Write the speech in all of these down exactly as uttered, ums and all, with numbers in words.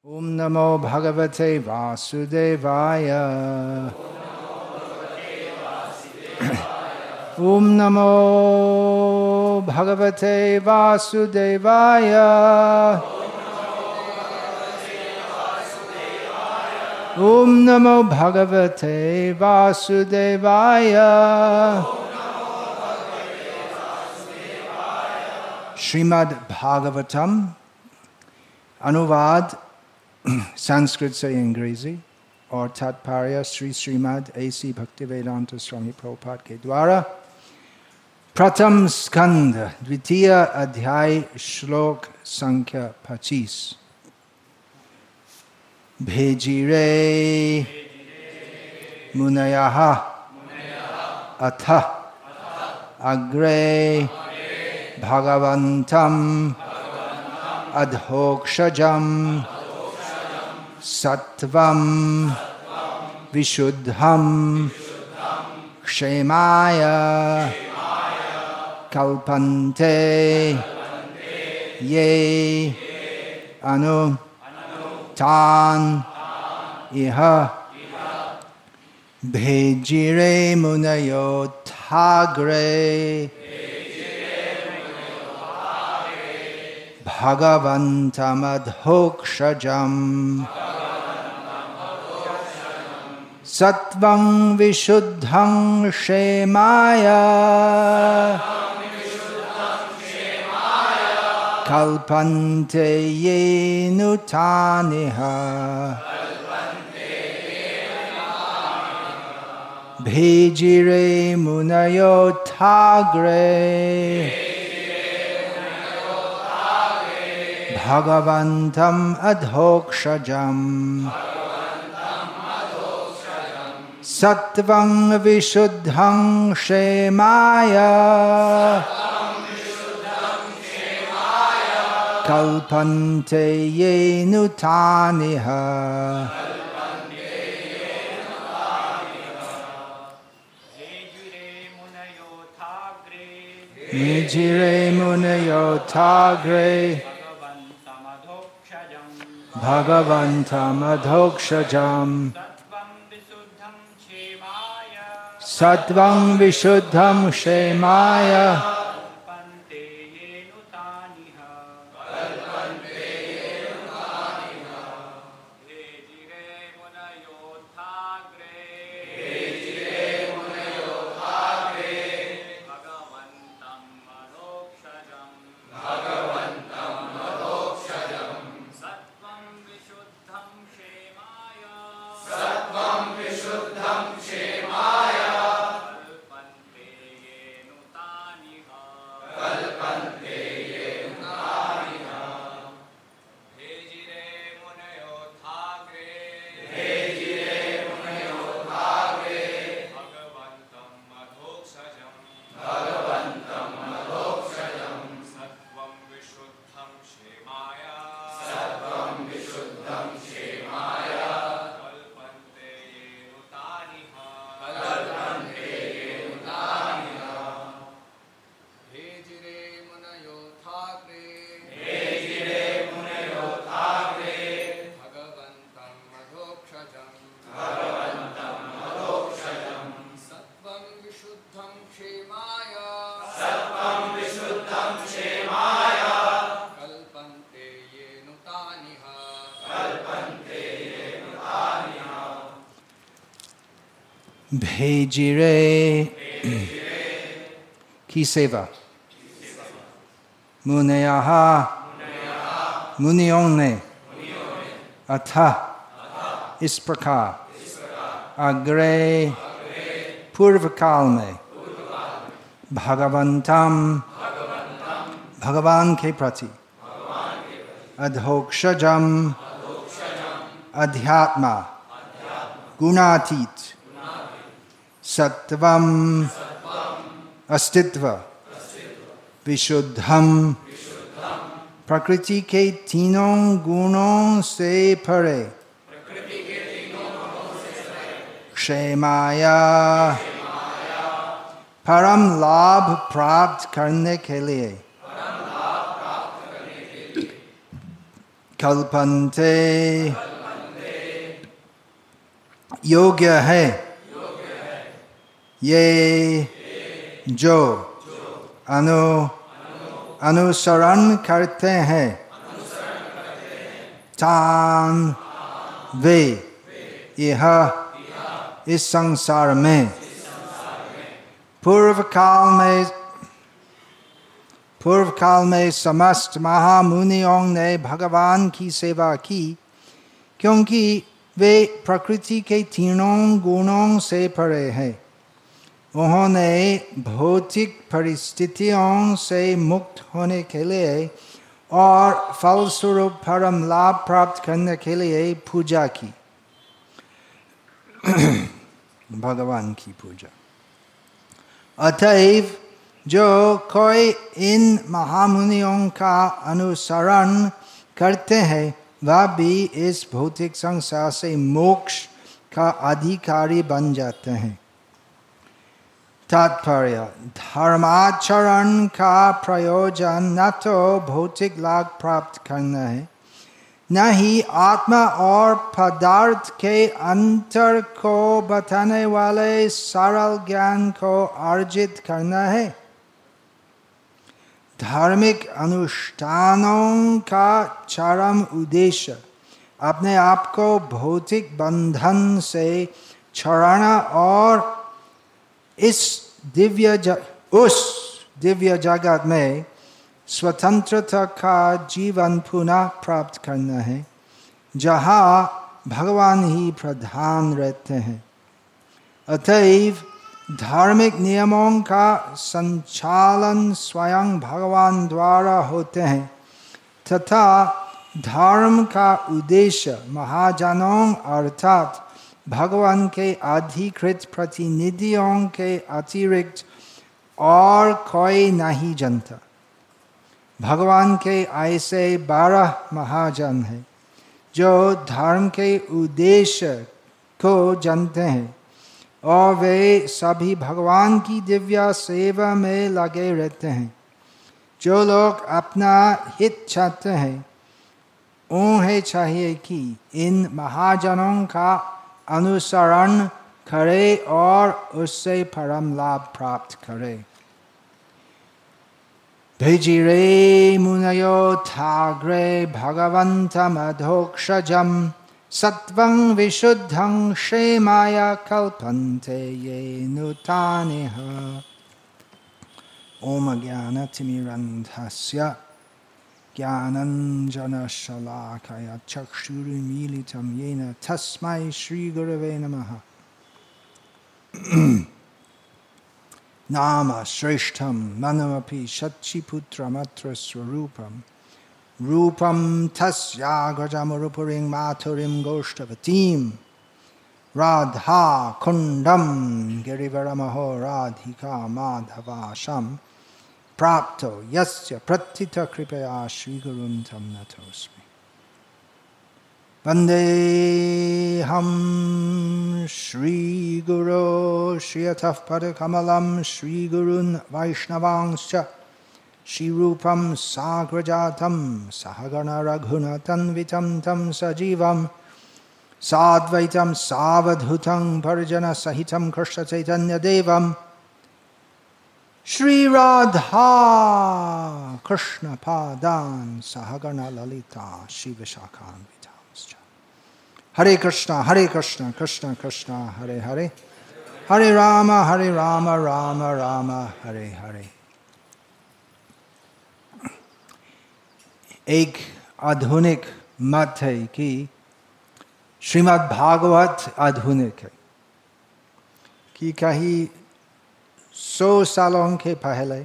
Om Namo Bhagavate Vasudevaya. Om Namo Bhagavate Vasudevaya. Om Namo Bhagavate Vasudevaya. Srimad Bhagavatam, Anuvad, Sanskrit से अंग्रेजी और तात्पर्य श्री श्रीमद् ऐसी भक्तिवेदांत स्वामी प्रभुपाद के द्वारा प्रथम स्कंद द्वितीय अध्याय श्लोक संख्या पच्चीस। भेजिरे मुनयः अथ अग्रे भगवन्तं अधोक्षजम् सत्वं विशुद्धं क्षेमाय कल्पन्ते ये अनु तान् इह भेजिरे मुनयो थाग्रे भगवन्तमधोक्षजम् सत्वं विशुद्धं क्षेमाय कल्पन्ते ये नूतानिह भेजिरे मुनयो थाग्रे भगवन्तं अधोक्षजम् सत्वं विशुद्धं क्षेमाय कल्पन्ते ये नूतानिह भेजिरे मुनयो थाग्रे भगवन्तमधोक्षजम् सत्वं विशुद्धं क्षेमाय भेजिरे की सेवा मुनयः मुनियों ने अथ इस प्रकार अग्रे पूर्व काल में भगवन्तं भगवान के प्रति अधोक्षजम् अध्यात्मा गुणातीत सत्वं अस्तित्व विशुद्धम प्रकृति के तीनों गुणों से परे क्षेमाय परम लाभ प्राप्त करने के लिए कल्पन्ते योग्य है ये जो अनु अनुसरण करते हैं तान वे यह इस संसार में पूर्व काल में पूर्व काल में समस्त महामुनियों ने भगवान की सेवा की, क्योंकि वे प्रकृति के तीनों गुणों से परे हैं। उन्होंने भौतिक परिस्थितियों से मुक्त होने के लिए और फलस्वरूप परम लाभ प्राप्त करने के लिए पूजा की, भगवान की पूजा। अतएव जो कोई इन महामुनियों का अनुसरण करते हैं वह भी इस भौतिक संसार से मोक्ष का अधिकारी बन जाते हैं। तात्पर्य: धर्माचरण का प्रयोजन न तो भौतिक लाभ प्राप्त करना है, न ही आत्मा और पदार्थ के अंतर को बताने वाले सरल ज्ञान को अर्जित करना है। धार्मिक अनुष्ठानों का चरम उद्देश्य अपने आप को भौतिक बंधन से छुड़ाना और इस दिव्य ज, उस दिव्य जगत में स्वतंत्रता का जीवन पुनः प्राप्त करना है, जहाँ भगवान ही प्रधान रहते हैं। अतएव धार्मिक नियमों का संचालन स्वयं भगवान द्वारा होते हैं तथा धर्म का उद्देश्य महाजनों अर्थात भगवान के अधिकृत प्रतिनिधियों के अतिरिक्त और कोई नहीं जानता। भगवान के ऐसे बारह महाजन हैं जो धर्म के उद्देश्य को जानते हैं और वे सभी भगवान की दिव्य सेवा में लगे रहते हैं। जो लोग अपना हित चाहते हैं उन्हें चाहिए कि इन महाजनों का अनुसरण करे और उससे परम लाभ प्राप्त करे। भेजिरे मुनयो थाग्रे भगवन्तं अधोक्षजं सत्वं विशुद्धं क्षेमाय कल्पन्ते ये नूतानिह। ओम ज्ञानतिमिरन्धस्य ज्ञानञ्जनशलाकया चक्षुरुन्मीलितं येन तस्मै श्रीगुरवे नमः। नाम श्रेष्ठं मनमपि शचीपुत्रमत्र स्वरूपं रूपं तस्याग्रजमुरुपुरीं माथुरीं गोष्ठवतीं राधा कुण्डं गिरिवरमहो राधिका माधवाशं प्राप्तो यस्य प्रथितकृपया श्रीगुरुं तं नतोऽस्मि। वन्देऽहं श्रीगुरो श्रियतः पदकमलं श्रीगुरून् वैष्णवांश्च श्रीरूपं साग्रजातं सहगण रघुनाथान्वितं तं सजीवं साद्वैतं सावधूतं परिजनसहितं कृष्णचैतन्यदेवं श्रीराधा कृष्णपादान् सहगण ललिता शिवशाखान्वितांश्च। हरे कृष्णा हरे कृष्णा कृष्णा कृष्णा हरे हरे, हरे राम हरे राम राम राम हरे हरे। एक आधुनिक मत है कि श्रीमद् भागवत आधुनिक है, कि कहीं सौ सालों के पहले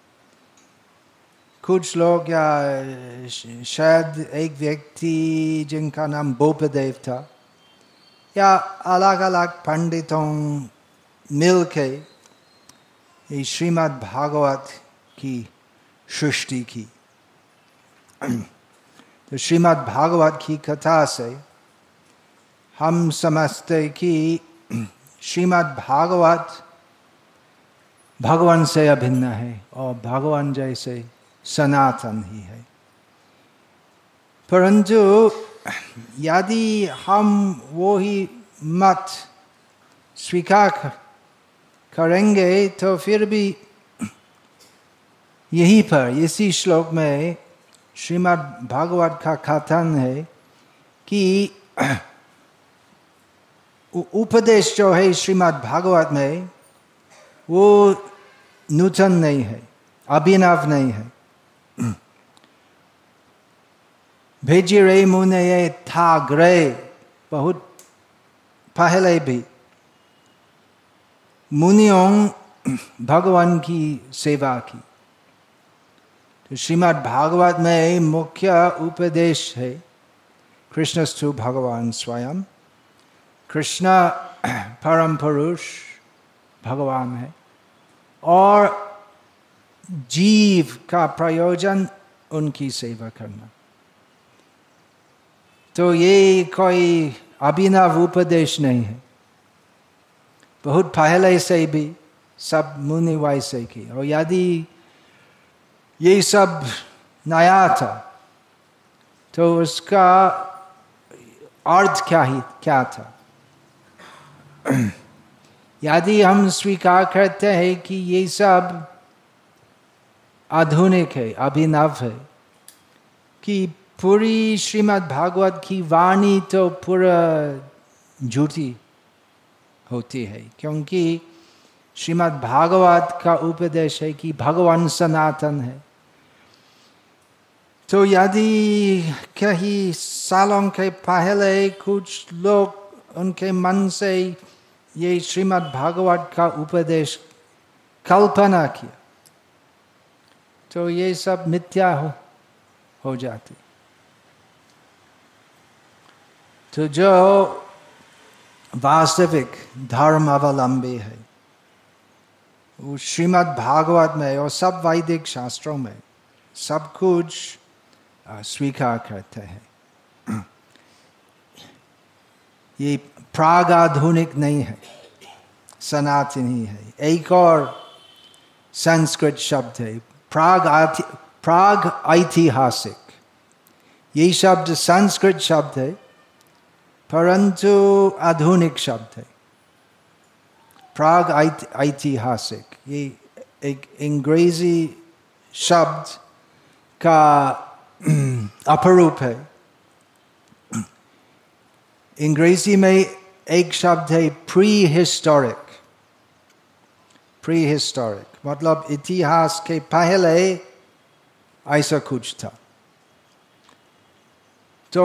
कुछ लोग या शायद एक व्यक्ति जिनका नाम बोपदेव था या अलग अलग पंडितों मिलके ये श्रीमद् भागवत की सृष्टि की। तो श्रीमद् भागवत की कथा से हम समझते कि श्रीमद् भागवत भगवान से अभिन्न है और भगवान जैसे सनातन ही है। परंतु यदि हम वो ही मत स्वीकार करेंगे तो फिर भी यहीं पर इसी श्लोक में श्रीमद् भागवत का कथन है कि उपदेश जो है श्रीमद् भागवत में वो नूतन नहीं है, अभिनव नहीं है। भेजी रे मुने था ग्रे, बहुत पहले भी मुनियों भगवान की सेवा की। तो श्रीमद् भागवत में मुख्य उपदेश है कृष्णस्तु भगवान स्वयं। कृष्ण परम पुरुष भगवान है और जीव का प्रयोजन उनकी सेवा करना। तो ये कोई अभिनव उपदेश नहीं है, बहुत पहले से भी सब मुनि वैसे की। और यदि ये सब नया था तो उसका अर्थ क्या ही क्या था? यदि हम स्वीकार करते हैं कि ये सब आधुनिक है, अभिनव है, कि पूरी श्रीमद् भागवत की वाणी तो पूरा झूठी होती है, क्योंकि श्रीमद् भागवत का उपदेश है कि भगवान सनातन है। तो यदि कई सालों के पहले कुछ लोग उनके मन से ये श्रीमद् भागवत का उपदेश कल्पना किया तो ये सब मिथ्या हो हो जाती। तो जो वास्तविक धर्म अवलंबी है वो श्रीमद् भागवत में और सब वैदिक शास्त्रों में सब कुछ स्वीकार करते हैं। ये प्राग आधुनिक नहीं है, सनातनी है। एक और संस्कृत शब्द है प्राग प्राग ऐतिहासिक। ये शब्द संस्कृत शब्द है परंतु आधुनिक शब्द है। प्राग ऐतिहासिक ये एक अंग्रेजी शब्द का अपरूप है। अंग्रेजी में एक शब्द है प्री हिस्टोरिक। प्री हिस्टोरिक मतलब इतिहास के पहले ऐसा कुछ था। तो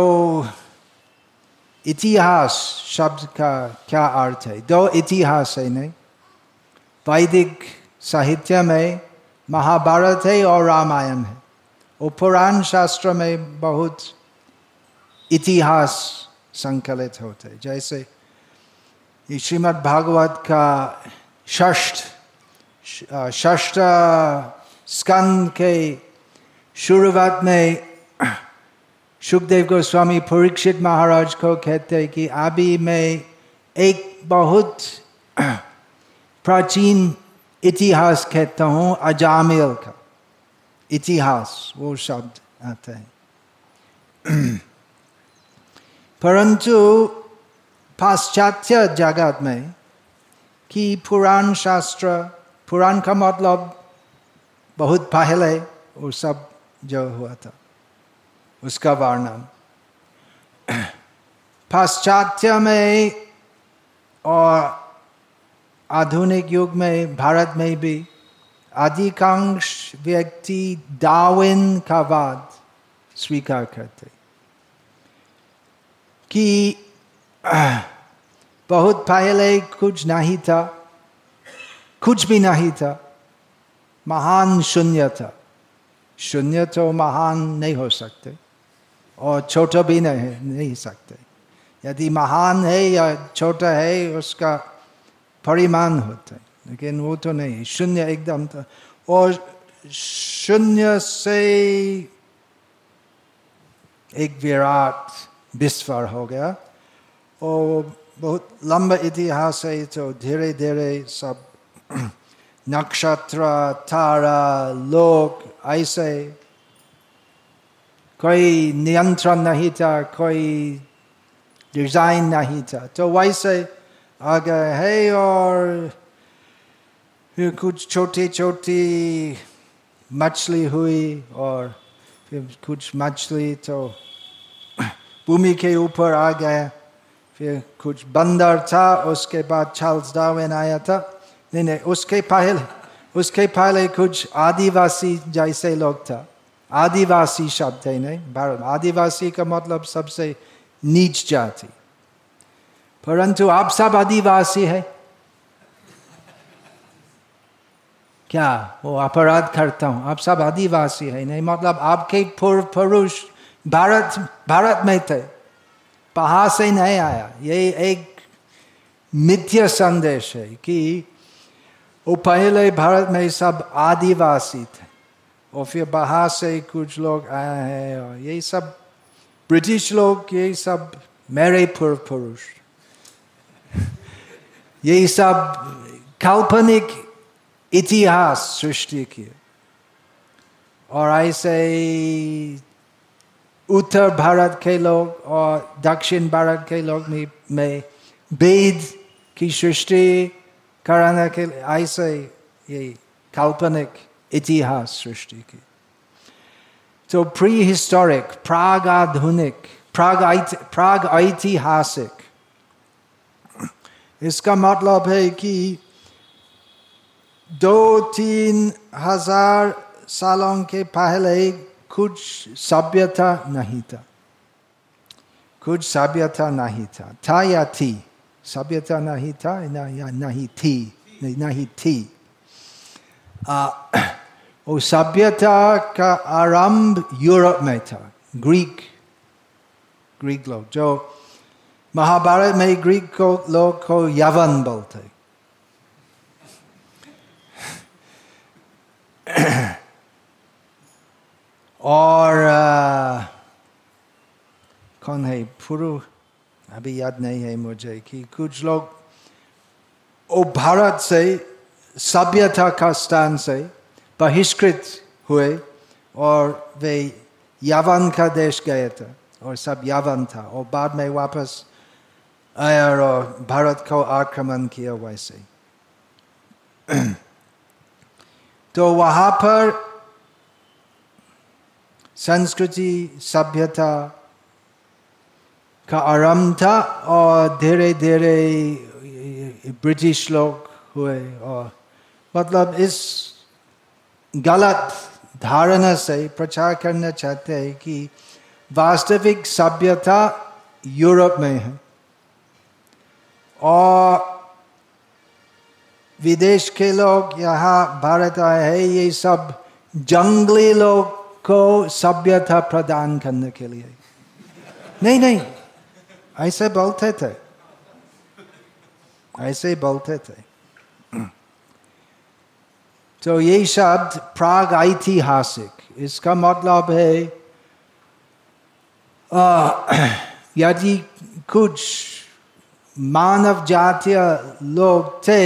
इतिहास शब्द का क्या अर्थ है? दो इतिहास है नहीं, वैदिक साहित्य में महाभारत है और रामायण है। और पुराण शास्त्र में बहुत इतिहास संकलित होते हैं। जैसे श्रीमद् भागवत का षष्ठ षष्ठ स्कंद के शुरुआत में सुखदेव गोस्वामी परीक्षित महाराज को कहते हैं कि अभी मैं एक बहुत प्राचीन इतिहास कहता हूँ, अजामिल का इतिहास वो शब्द आता है। परंतु पाश्चात्य जगत में कि पुराण शास्त्र, पुराण का मतलब बहुत पहले वो सब जो हुआ था उसका वर्णन। पाश्चात्य में और आधुनिक युग में भारत में भी अधिकांश व्यक्ति डार्विन का वाद स्वीकार करते कि बहुत पहले कुछ नहीं था, कुछ भी नहीं था, महान शून्य था। शून्य तो महान नहीं हो सकते और छोटा भी नहीं नहीं सकते। यदि महान है या छोटा है उसका परिमाण होता है, लेकिन वो तो नहीं, शून्य एकदम था। और शून्य से एक विराट विस्फोट हो गया और बहुत लंबा इतिहास है। तो धीरे धीरे सब नक्षत्र, तारा, लोक ऐसे कोई नियंत्रण नहीं था, कोई डिजाइन नहीं था, तो वैसे आ गए है। और फिर कुछ छोटी छोटी मछली हुई और फिर कुछ मछली तो भूमि के ऊपर आ गया। फिर कुछ बंदर था, उसके बाद चार्ल्स डार्विन आया था। नहीं नहीं उसके पहले उसके पहले कुछ आदिवासी जैसे लोग था। आदिवासी शब्द है नहीं भारत। आदिवासी का मतलब सबसे नीच जाति, परंतु आप सब आदिवासी है क्या? वो अपराध करता हूँ, आप सब आदिवासी है नहीं, मतलब आपके पूर्व पुरुष भारत भारत में थे, पहाड़ से नहीं आया। ये एक मिथ्या संदेश है कि वो पहले भारत में सब आदिवासी थे और फिर बाहर से कुछ लोग आए हैं। और ये सब ब्रिटिश लोग, ये सब मेरे पूर्व पुरुष, ये सब काल्पनिक इतिहास सृष्टि किए। और ऐसे उत्तर भारत के लोग और दक्षिण भारत के लोग में, में वेद की सृष्टि कराने के लिए ऐसे ये काल्पनिक इतिहास सृष्टि की। तो प्री हिस्टोरिक, प्राग आधुनिक, प्राग प्राग ऐतिहासिक, इसका मतलब है कि दो तीन हजार सालों के पहले कुछ सभ्यता नहीं था, कुछ सभ्यता नहीं था, था या थी? सभ्यता नहीं था ना या नहीं थी? नहीं, नहीं थी। आ, वो सभ्यता का आरंभ यूरोप में था। ग्रीक ग्रीक लोग, जो महाभारत में ग्रीक को लोग को यवन बोलते। और आ, कौन है पुरु, अभी याद नहीं है मुझे, कि कुछ लोग वो भारत से सभ्यता का स्थान से बहिष्कृत हुए और वे यवन का देश गए थे और सब यवन था, और बाद में वापस आया और भारत को आक्रमण किया वैसे। तो वहाँ पर संस्कृति सभ्यता का आरंभ था और धीरे धीरे ब्रिटिश लोग हुए। और मतलब इस गलत धारणा से प्रचार करना चाहते हैं कि वास्तविक सभ्यता यूरोप में है और विदेश के लोग यहाँ भारत आए हैं, ये सब जंगली लोग को सभ्यता प्रदान करने के लिए। नहीं नहीं ऐसे बोलते थे, ऐसे बोलते थे। तो ये शब्द प्राग ऐतिहासिक, इसका मतलब है यदि कुछ मानव जातीय लोग थे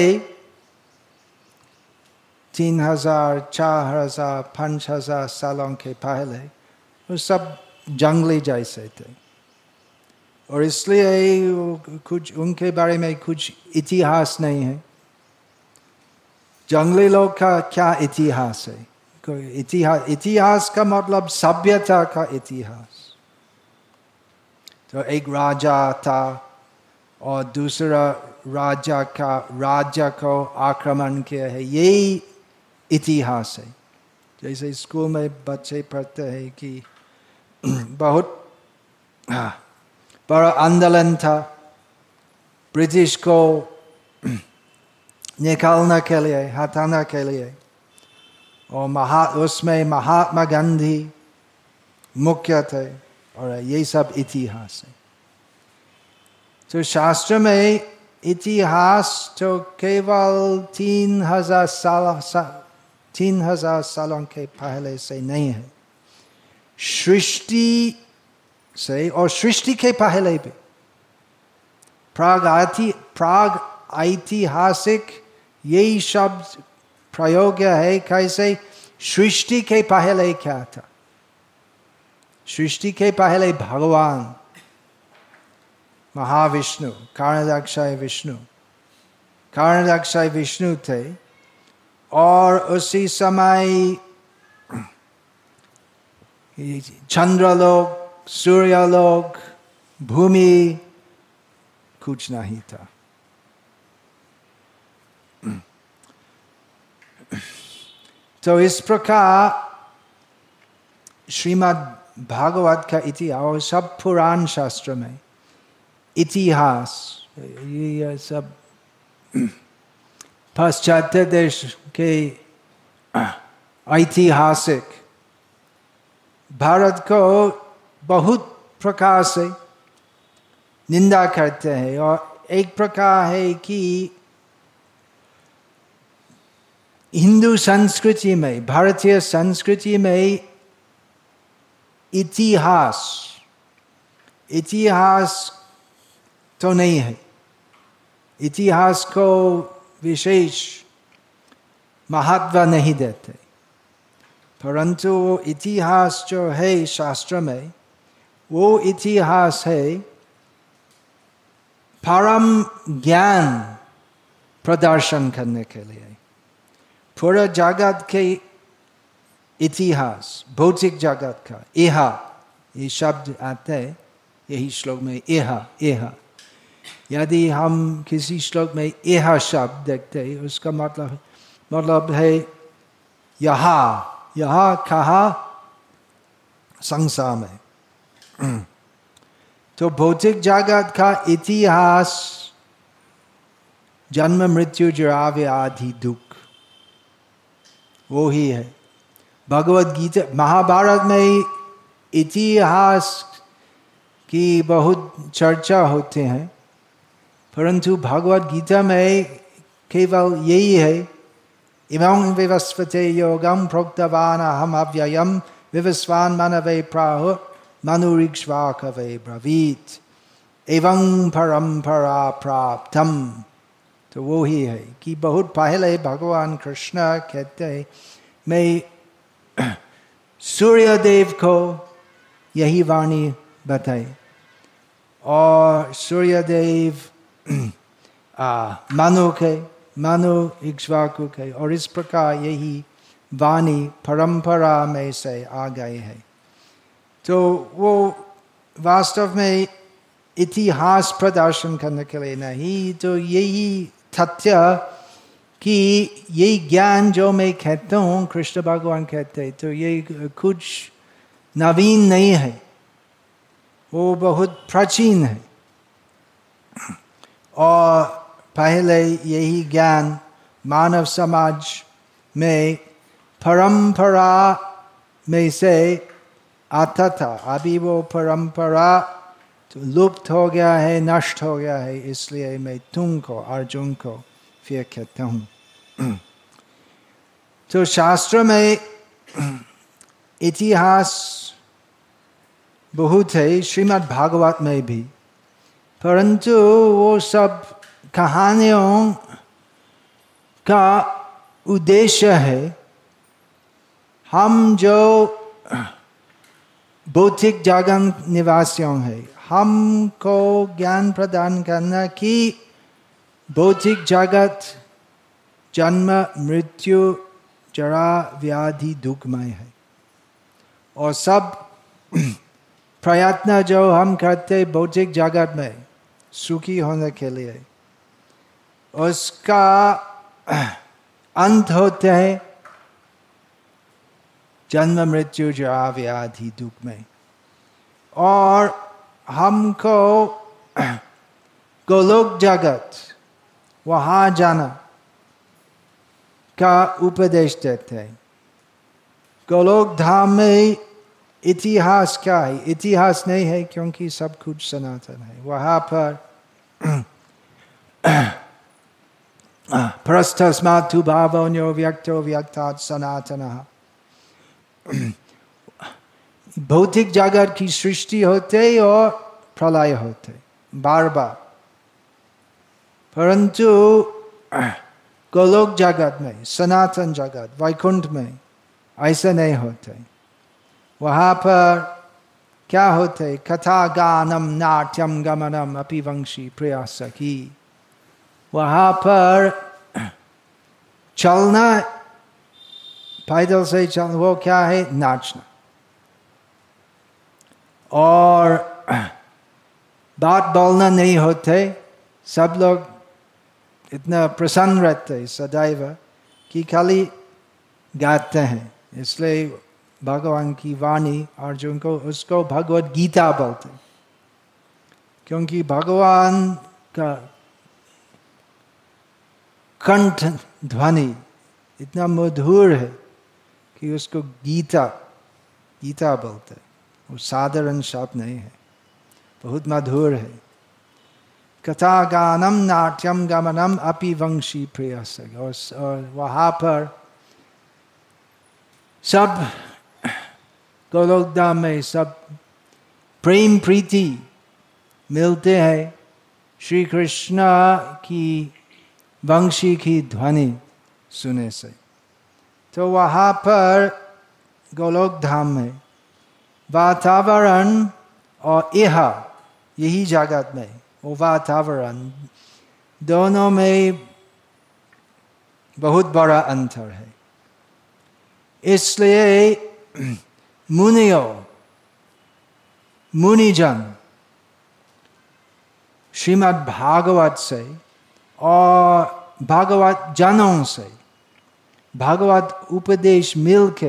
तीन हजार चार हजार पाँच हजार सालों के पहले, वो सब जंगली जैसे थे और इसलिए कुछ उनके बारे में कुछ इतिहास नहीं है। जंगली लोग का क्या इतिहास है? कोई इतिहास इतिहास का मतलब सभ्यता का इतिहास। तो एक राजा था और दूसरा राजा का राज्य को आक्रमण किया है, यही इतिहास है। जैसे स्कूल में बच्चे पढ़ते हैं कि बहुत बड़ा आंदोलन था ब्रिटिश को निकालने के लिए, हटाने के लिए, और महा उसमें महात्मा गांधी मुख्य थे, और ये सब इतिहास है। तो शास्त्र में इतिहास तो केवल तीन हजार साल सा, तीन हजार सालों के पहले से नहीं है, सृष्टि से और सृष्टि के पहले भी। प्राग प्राग ऐतिहासिक यही शब्द प्रयोग है, कैसे सृष्टि के पहले क्या था। सृष्टि के पहले भगवान महाविष्णु, कारणदक्षय विष्णु, कारणदक्षय विष्णु थे। और उसी समय चंद्रलोक, सूर्यलोक, भूमि कुछ नहीं था। तो इस प्रकार श्रीमद् भागवत का इतिहास और सब पुराण शास्त्र में इतिहास, ये सब पाश्चात्य देश के ऐतिहासिक भारत को बहुत प्रकार से निंदा करते हैं। और एक प्रकार है कि हिंदू संस्कृति में, भारतीय संस्कृति में इतिहास इतिहास तो नहीं है। इतिहास को विशेष महत्व नहीं देते, परंतु वो इतिहास जो है शास्त्र में, वो इतिहास है परम ज्ञान प्रदर्शन करने के लिए। पूरा जगत के इतिहास, भौतिक जगत का इह, ये शब्द आते हैं यही श्लोक में, इह इह। यदि हम किसी श्लोक में इह शब्द देखते हैं, उसका मतलब मतलब है यहाँ, यहाँ कहाँ, संसार में। तो भौतिक जगत का इतिहास जन्म मृत्यु जरा व्याधि दुख, वो ही है। भगवद गीता, महाभारत में इतिहास की बहुत चर्चा होते हैं, परंतु भगवद गीता में केवल यही है, इमं विवस्वते योगम प्रोक्तवान अहम अव्ययम विवस्वान मनवे प्राहु मनुरिक्ष्वाकवे ब्रवीत एवं परंपरा प्राप्तम। तो वो ही है कि बहुत पहले भगवान कृष्ण कहते हैं, मैं सूर्यदेव को यही वाणी बताई, और सूर्यदेव मनु के, मनु इक्ष्वाकु के, और इस प्रकार यही वाणी परंपरा में से आ गए है। तो वो वास्तव में इतिहास प्रदर्शन करने के लिए नहीं, तो यही तथ्य कि ये ज्ञान जो मैं कहता हूँ, कृष्ण भगवान कहते हैं, तो ये कुछ नवीन नहीं है, वो बहुत प्राचीन है। और पहले यही ज्ञान मानव समाज में परंपरा में से आता था। अभी वो परंपरा तो लुप्त हो गया है, नष्ट हो गया है, इसलिए मैं तुमको, अर्जुन को फिर कहता हूँ। तो शास्त्र में इतिहास बहुत है, श्रीमद् भागवत में भी, परंतु वो सब कहानियों का उद्देश्य है हम जो भौतिक जगत निवासियों हैं, हमको ज्ञान प्रदान करना कि भौतिक जगत जन्म मृत्यु जरा व्याधि दुखमय है, और सब प्रयत्न जो हम करते भौतिक जगत में सुखी होने के लिए, उसका अंत होते हैं जन्म मृत्यु जरा व्याधि दुख में। और हमको गोलोक जगत वहाँ जाना का उपदेश देते हैं। गोलोक धाम में इतिहास क्या है? इतिहास नहीं है, क्योंकि सब कुछ सनातन है। वहाँ पर परस्तस्मात् तु भावोऽन्यो व्यक्तो व्यक्तात् सनातनः। भौतिक जगत की सृष्टि होते और प्रलय होते बार बार, परंतु गोलोक जगत में, सनातन जगत, वैकुंठ में ऐसा नहीं होते। वहाँ पर क्या होते? कथा गानम नाट्यम गमनम अपि वंशी प्रिया सखी। वहां पर चलना, पैदल से चलना, वो क्या है? नाचना। और बात बोलना नहीं होते, सब लोग इतना प्रसन्न रहते सदैव कि खाली गाते हैं। इसलिए भगवान की वाणी अर्जुन को, उसको भगवत गीता बोलते, क्योंकि भगवान का कंठ ध्वनि इतना मधुर है कि उसको गीता गीता बोलते। वो साधारण शब्द नहीं है, बहुत मधुर है। कथा गानम नाट्यम गमनम अपि वंशी प्रिय सखी। और वहाँ पर सब गोलोकधाम में सब प्रेम प्रीति मिलते हैं श्री कृष्ण की वंशी की ध्वनि सुने से। तो वहाँ पर गोलोकधाम में वातावरण और यह यही जगत में वो वातावरण दोनों में बहुत बड़ा अंतर है। इसलिए मुनियों मुनिजन श्रीमद् भागवत से और भागवत जनों से भागवत उपदेश मिलके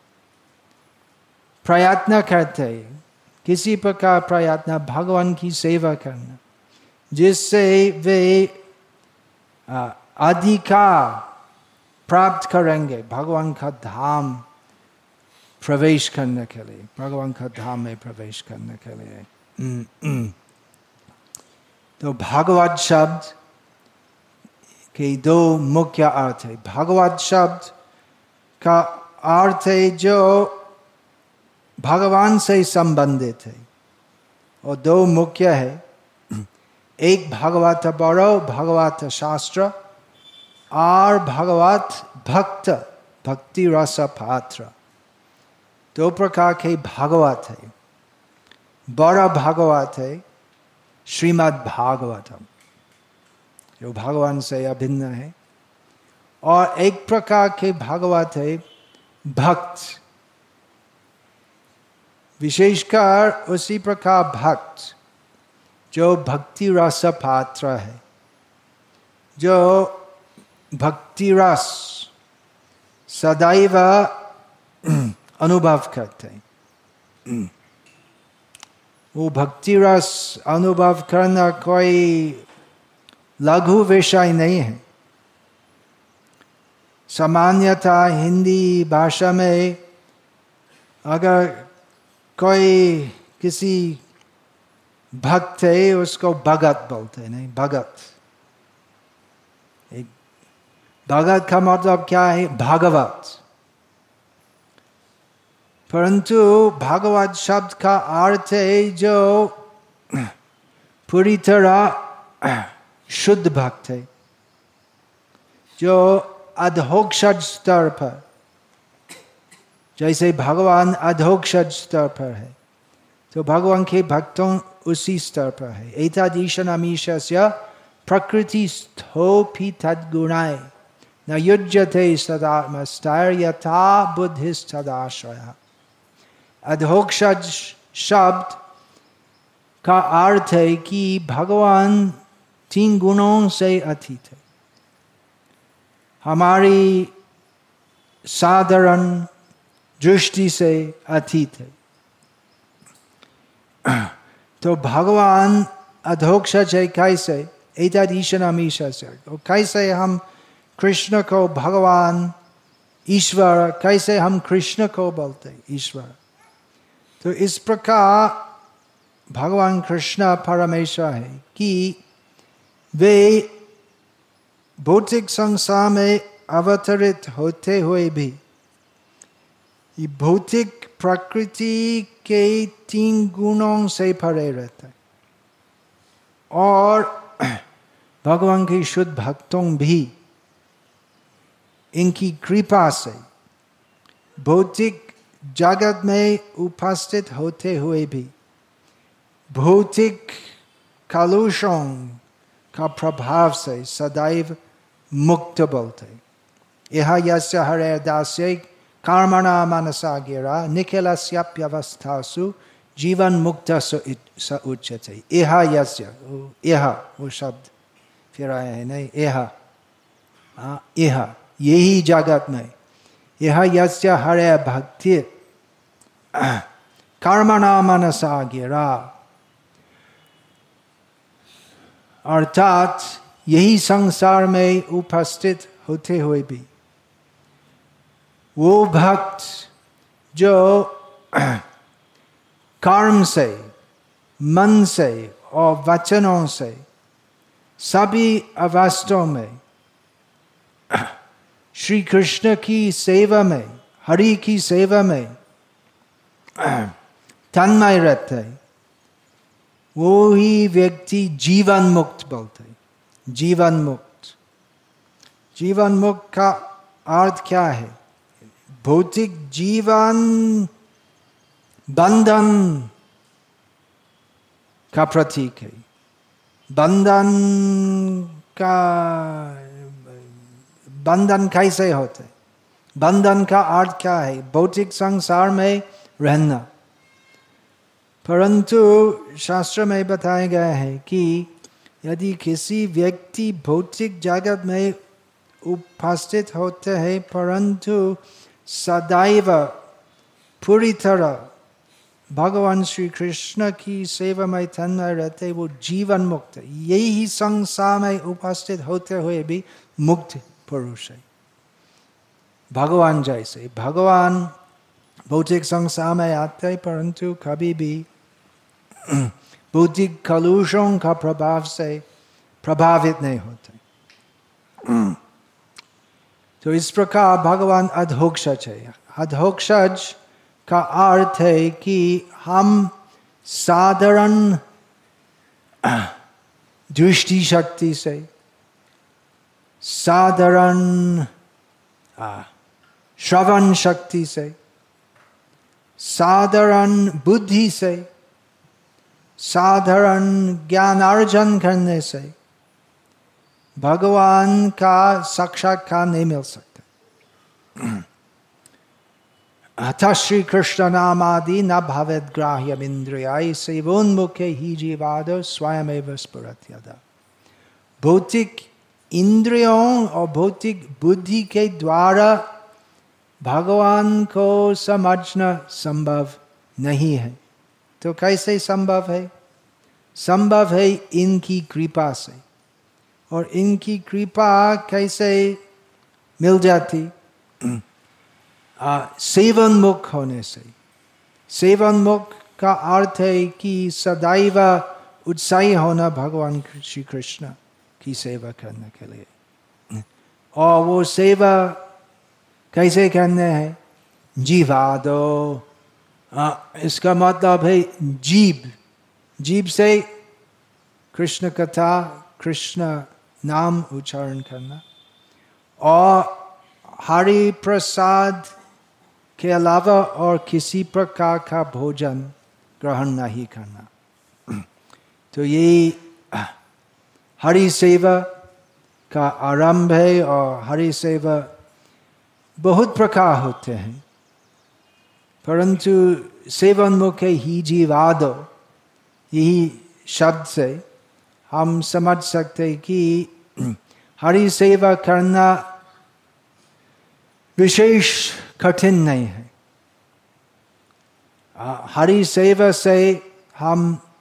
प्रयत्न करते, किसी प्रकार प्रयत्न भगवान की सेवा करना, जिससे वे अधिकार प्राप्त करेंगे भगवान का धाम प्रवेश करने के लिए, भगवान का धाम में प्रवेश करने के लिए। तो भागवत शब्द के दो मुख्य अर्थ है। भागवत शब्द का अर्थ है जो भगवान से संबंधित है, और दो मुख्य है, एक भागवत बड़ो भागवत शास्त्र और भागवत भक्त भक्ति रस पात्र। दो प्रकार के भागवत है। बड़ा भागवत है श्रीमद् भागवतम, जो भगवान से अभिन्न है, और एक प्रकार के भागवत है भक्त, विशेषकर उसी प्रकार भक्त जो भक्ति रस पात्र है, जो भक्ति रस सदैव अनुभव करते हैं। वो भक्ति रस अनुभव करना कोई लघु विषय नहीं है। सामान्यतः हिंदी भाषा में अगर कोई किसी भक्त है उसको भगत बोलते, नहीं भगत। एक भगत का मतलब क्या है? भागवत। परंतु भागवत शब्द का अर्थ है जो पूरी तरह शुद्ध भक्त है, जो अधोक्षज स्तर पर, जैसे भगवान अधोक्षज स्तर पर है, तो भगवान के भक्तों उसी स्तर पर है। एतादृशं अमीशस्य प्रकृति स्थोपि तद्गुणाय न युज्यते सदात्मस्तैर्यथा बुद्धिस्तदाश्रयः। अधोक्षज शब्द का अर्थ है कि भगवान तीन गुणों से अतीत है, हमारी साधारण दृष्टि से अतीत है। तो भगवान अधोक्षज है कैसे? एतादृशं अमीशस्य। कैसे हम कृष्ण को भगवान ईश्वर, कैसे हम कृष्ण को बोलते ईश्वर? तो इस प्रकार भगवान कृष्ण परमेश्वर है कि वे भौतिक संसार में अवतरित होते हुए भी भौतिक प्रकृति के तीन गुणों से परे रहते, और भगवान के शुद्ध भक्तों भी इनकी कृपा से भौतिक जगत में उपस्थित होते हुए भी भौतिक कलुषों का प्रभाव से सदैव मुक्त बोलते। यह यस्य हरे दास्य कर्मणा मनसा गिरा निखिलस्याप्यवस्थासु जीवन मुक्त स उच्यते। यह यस्य, यह वो शब्द फिर आया है नहीं, यह यह यही जगत में, यह यस्य हरे भक्ति कर्मणा मनसा गिरा, अर्थात यही संसार में उपस्थित होते हुए भी वो भक्त जो कर्म से, मन से और वचनों से सभी अवस्थाओं में श्री कृष्ण की सेवा में, हरि की सेवा में तन्मय रहते, वो ही व्यक्ति जीवन मुक्त बोलते। जीवन मुक्त, जीवन मुक्त का अर्थ क्या है? भौतिक जीवन बंधन का प्रतीक है। बंधन का बंधन कैसे होते? बंधन का अर्थ क्या है? भौतिक संसार में रहना। परंतु शास्त्र में बताया गया है कि यदि किसी व्यक्ति भौतिक जगत में उपस्थित होते हैं परंतु सदैव पूरी तरह भगवान श्री कृष्ण की सेवा में तन्मय रहते, वो जीवन मुक्त, यही संसार में उपस्थित होते हुए भी मुक्त पुरुष है। भगवान जैसे, भगवान भौतिक संसार में आते हैं परंतु कभी भी भौतिक कलुषों का प्रभाव से प्रभावित नहीं होते। तो इस प्रकार भगवान अधोक्षज है। अधोक्षज का अर्थ है कि हम साधारण दृष्टि शक्ति से, साधारण श्रवण शक्ति से, साधारण बुद्धि से, साधारण ज्ञान अर्जन करने से भगवान का साक्षात्कार नहीं मिल सकता। अतः श्री कृष्ण नामादि न भवेद ग्राह्यम इंद्रियाय सेवोन्मुखे ही जीवाद स्वयमेव स्फुरति यदा। भौतिक इंद्रियों और भौतिक बुद्धि के द्वारा भगवान को समझना संभव नहीं है। तो कैसे संभव है? संभव है इनकी कृपा से। और इनकी कृपा कैसे मिल जाती? सेवन मुख होने से। सेवन मुख का अर्थ है कि सदैव उत्साही होना भगवान श्री कृष्ण की सेवा करने के लिए। और वो सेवा कैसे करने हैं? जीवादो, इसका मतलब है जीव, जीव से कृष्ण कथा, कृष्ण नाम उच्चारण करना और हरि प्रसाद के अलावा और किसी प्रकार का भोजन ग्रहण नहीं करना। तो ये हरि सेवा का आरंभ है। और हरि सेवा बहुत प्रकार होते हैं परंतु सेवोन्मुखे ही जीवादो, यही शब्द से हम समझ सकते कि हरि सेवा करना विशेष कठिन नहीं है। हरि सेवा से हम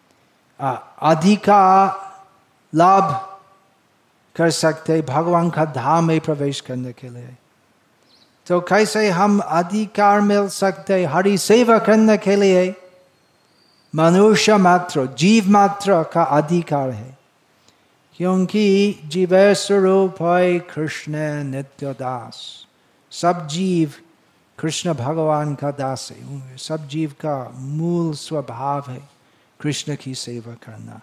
अधिकार लाभ कर सकते भगवान का धाम में प्रवेश करने के लिए। तो कैसे हम अधिकार मिल सकते हरि सेवा करने के लिए? मनुष्य मात्र, जीव मात्र का अधिकार है, क्योंकि जीव स्वरूप है कृष्ण नित्य दास। सब जीव कृष्ण भगवान का दास है। सब जीव का मूल स्वभाव है कृष्ण की सेवा करना।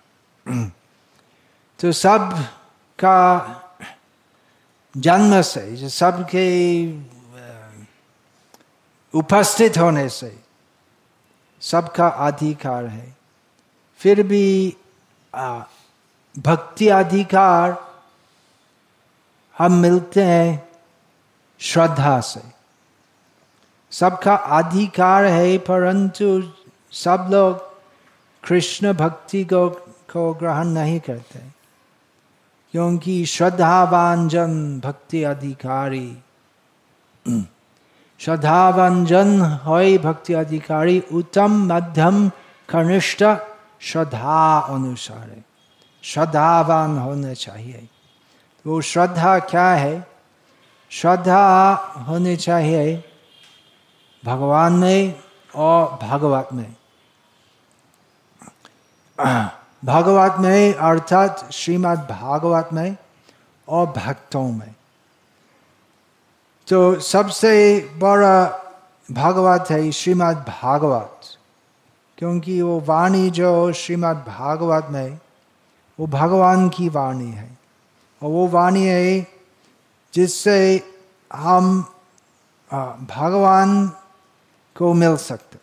तो सब का जन्म से, सबके उपस्थित होने से सबका अधिकार है। फिर भी आ, भक्ति अधिकार हम मिलते हैं श्रद्धा से। सबका अधिकार है, परंतु सब लोग कृष्ण भक्ति को को ग्रहण नहीं करते, क्योंकि श्रद्धावान जन भक्ति अधिकारी। श्रद्धावान जन होय भक्ति अधिकारी, उत्तम मध्यम कनिष्ठ श्रद्धा अनुसार। श्रद्धावान होना चाहिए। वो श्रद्धा क्या है? श्रद्धा होनी चाहिए भगवान में और भागवत में। भागवत में अर्थात श्रीमद् भागवत में और भक्तों में। तो सबसे बड़ा भागवत है श्रीमद् भागवत, क्योंकि वो वाणी जो श्रीमद् भागवत में, वो भगवान की वाणी है। और वो वाणी है जिससे हम भगवान को मिल सकते।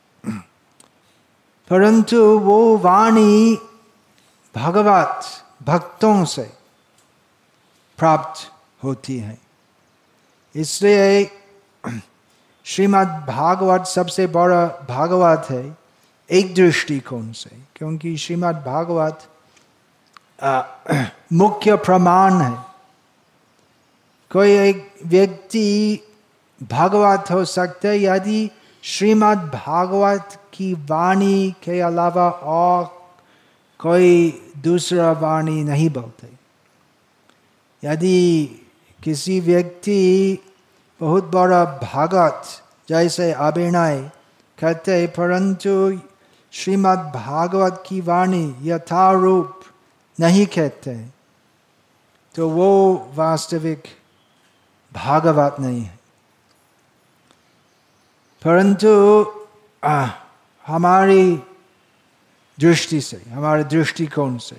परंतु वो वाणी भगवत भक्तों से प्राप्त होती है। इसलिए श्रीमद् भागवत सबसे बड़ा भागवत है एक दृष्टिकोण से, क्योंकि श्रीमद् भागवत मुख्य प्रमाण है। कोई एक व्यक्ति भागवत हो सकता है यदि श्रीमद् भागवत की वाणी के अलावा और कोई दूसरा वाणी नहीं बोलते। यदि किसी व्यक्ति बहुत बड़ा भागवत जैसे अभिनय करते, परंतु श्रीमद् भागवत की वाणी यथारूप नहीं कहते, तो वो वास्तविक भागवत नहीं है। परंतु आ, हमारी दृष्टि से, हमारे दृष्टिकोण से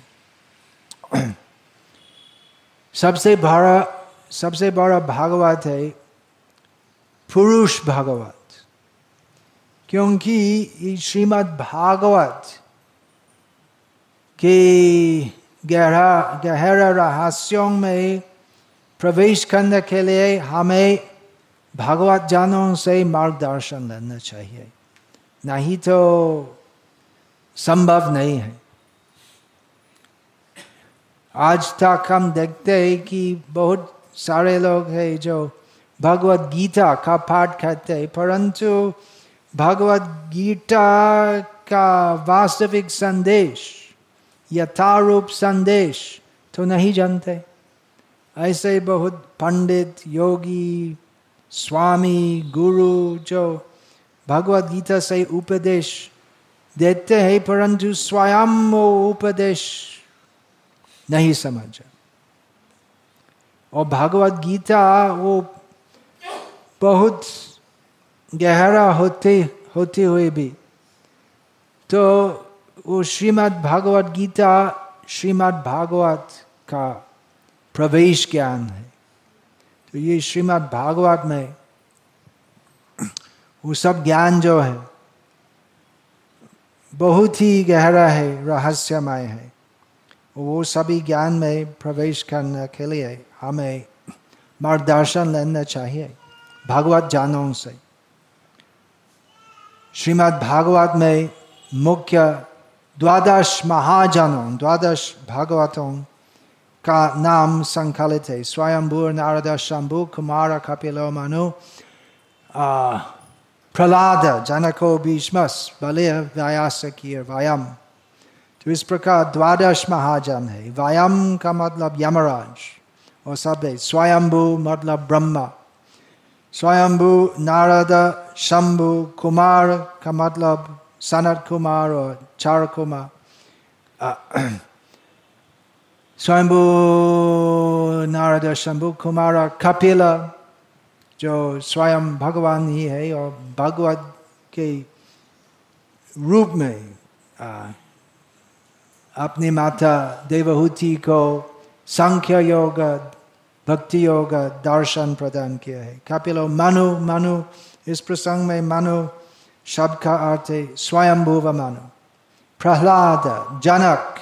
सबसे बड़ा सबसे बड़ा भागवत है पुरुष भागवत, क्योंकि श्रीमद् भागवत के गहरा गहरा रहस्यों में प्रवेश करने के लिए हमें भागवत जानों से मार्गदर्शन लेना चाहिए, नहीं तो संभव नहीं है। आज तक हम देखते हैं कि बहुत सारे लोग हैं जो भगवत गीता का पाठ करते हैं, परंतु भगवत गीता का वास्तविक संदेश, यथारूप संदेश तो नहीं जानते। ऐसे बहुत पंडित, योगी, स्वामी, गुरु जो भगवत गीता से उपदेश देते हैं, परंतु स्वयं वो उपदेश नहीं समझा। और भगवत गीता वो बहुत गहरा होते होते हुए भी तो वो श्रीमद् भागवत गीता श्रीमद् भागवत का प्रवेश ज्ञान है। तो ये श्रीमद् भागवत में वो सब ज्ञान जो है बहुत ही गहरा है, रहस्यमय है। वो सभी ज्ञान में प्रवेश करने के लिए हमें मार्गदर्शन लेना चाहिए भागवत जानों से। श्रीमद् भागवत में मुख्य द्वादश महाजनों, द्वादश भागवतों का नाम संकलित है। स्वयंभू, नारद, शंभु, कुमार, कपिलो, मनु, प्रहलाद, जनको, भीष्मस, बलि, व्यास, कीर, वयम। तो इस प्रकार द्वादश महाजन है। वयम का मतलब यमराज और सब है। स्वयंभू मतलब ब्रह्मा, स्वयंभू नारद, शंभु, कुमार का मतलब सनत कुमार और चार कुमार। स्वयंभू नारद शंभु कुमार, कपिल जो स्वयं भगवान ही है और भगवत के रूप में आ, अपनी माता देवहूति को सांख्य योग, भक्ति योग दर्शन प्रदान किया है। कपिलो मनु, मनु इस प्रसंग में मनु शब्द का अर्थ है स्वयंभुव मनु, प्रहलाद, जनक,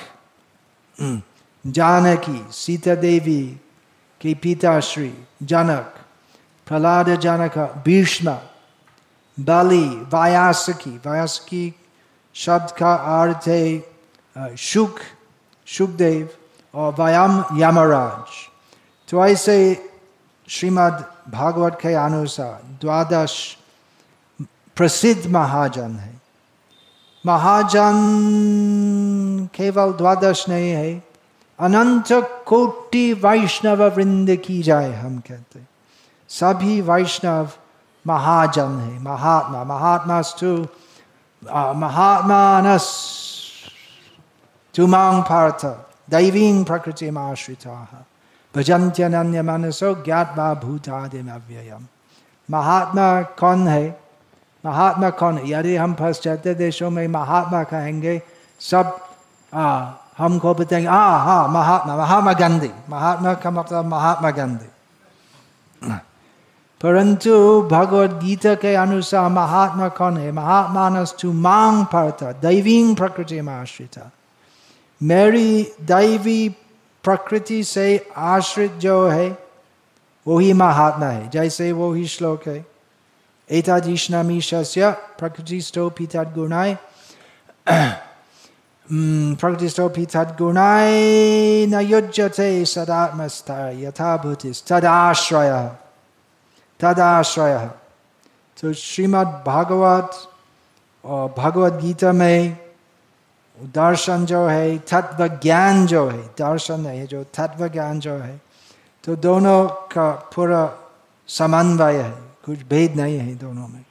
जानकी सीता देवी के पिता श्री जनक, प्रहलाद जनक, भीष्म, बलि, वायासकी, वायासकी शब्द का अर्थ है शुक, शुकदेव, और वयम यमराज। तो ऐसे श्रीमद् भागवत के अनुसार द्वादश प्रसिद्ध महाजन है। महाजन केवल द्वादश नहीं है, अनंत कोटि वैष्णव वृंद की जाए हम कहते, सभी वैष्णव महाजन है, महात्मा। महात्मास्तु महात्मानस तुमां पार्थ दैवीं प्रकृतिम् आश्रिताः भजन्त्यनन्य मनसो ज्ञात्वा भूतादिम् अव्ययम्। महात्मा कौन है? महात्मा कौन है? यदि हम पाश्चात्य देशों में महात्मा कहेंगे, सब आ, हमको बताएंगे हाँ हाँ महात्मा, महात्मा गांधी। महात्मा का मतलब महात्मा गांधी। परंतु भगवद गीता के अनुसार महात्मा कौन है? महात्मानस्तु मां पार्थ दैवीं प्रकृतिम् आश्रिता। मेरी दैवी प्रकृति से आश्रित जो है वही महात्मा है। जैसे वो ही श्लोक है, एतादृशमीशस्य प्रकृतिस्थोऽपि तद्गुणाय प्रकृतिस्थोऽपि तद्गुणाय न युज्यते सदात्मस्थः यथा भूतिस्तदाश्रयः तदाश्रयः। तो श्रीमद् भागवत और भगवद गीता में दर्शन जो है, तत्व ज्ञान जो है, दर्शन है जो तत्व ज्ञान जो है, तो दोनों का पूरा समन्वय है, कुछ भेद नहीं है दोनों में।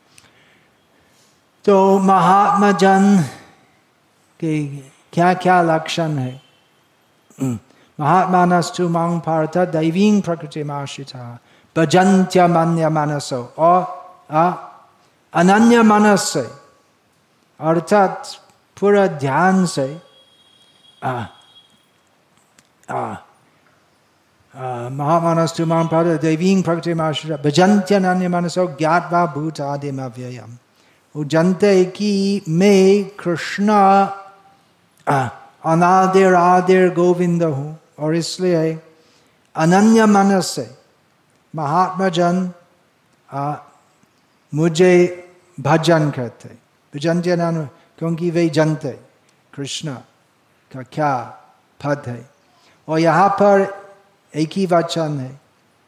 तो महात्मा जन के क्या क्या लक्षण है? महात्मानस्तु मां पार्थ दैवीं प्रकृतिम् आश्रिताः भजन्त्यमन्य मनसो, और अनन्य मनस से अर्थात पूरा ध्यान से महात्मानस्तु मां पार्थ दैवीं प्रकृतिम् आश्रिताः भजन्त्यनन्य मनसो ज्ञात्वा भूतादिम् अव्ययम्। वो जानते कि मैं कृष्ण अनादिर आदिर गोविंद हूँ, और इसलिए अनन्य मनस से महात्मा जन मुझे भजन करते, भजन्त्य नाम, क्योंकि वे जानते कृष्ण का क्या पद है। और यहाँ पर एक ही वचन है,